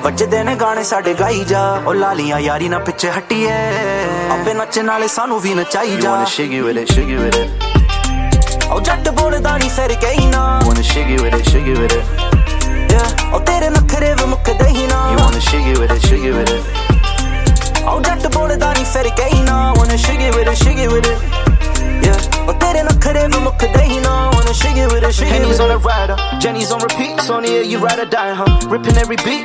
ਵੱਜਦੇ ਨੇ ਗਾਣੇ ਸਾਡੇ ਗਾਈ ਜਾ ਉਹ ਲਾਲੀਆਂ ਯਾਰੀ ਨਾ ਪਿੱਛੇ ਹਟੀਏ ਆਪੇ ਨੱਚਣ ਵਾਲੇ ਸਾਨੂੰ ਵੀ ਨਚਾਈ ਜਾ wanna shiggy with it, shiggy with it ਉਹ ਜੱਟ ਬੋਲਦਾ ਨਹੀਂ ਫਿਰ ਕਹੀ ਨਾ wanna shiggy with it, shiggy with it yeah ਉਹ ਤੇਰੇ ਨਖਰੇ ਵੀ ਮੁੱਕਦੇ ਹੀ ਨਾ you wanna shiggy with it, shiggy with it ਉਹ ਜੱਟ ਬੋਲਦਾ ਨਹੀਂ ਫਿਰ ਕਹੀ ਨਾ wanna shiggy with it, shiggy with it yeah ਉਹ ਤੇਰੇ ਨਖਰੇ ਵੀ ਮੁੱਕਦੇ ਹੀ ਨਾ wanna shiggy with it, shiggy with it Henny's on a rider, Jenny's on repeat, Sonya, you ride or die, huh? Ripping every beat,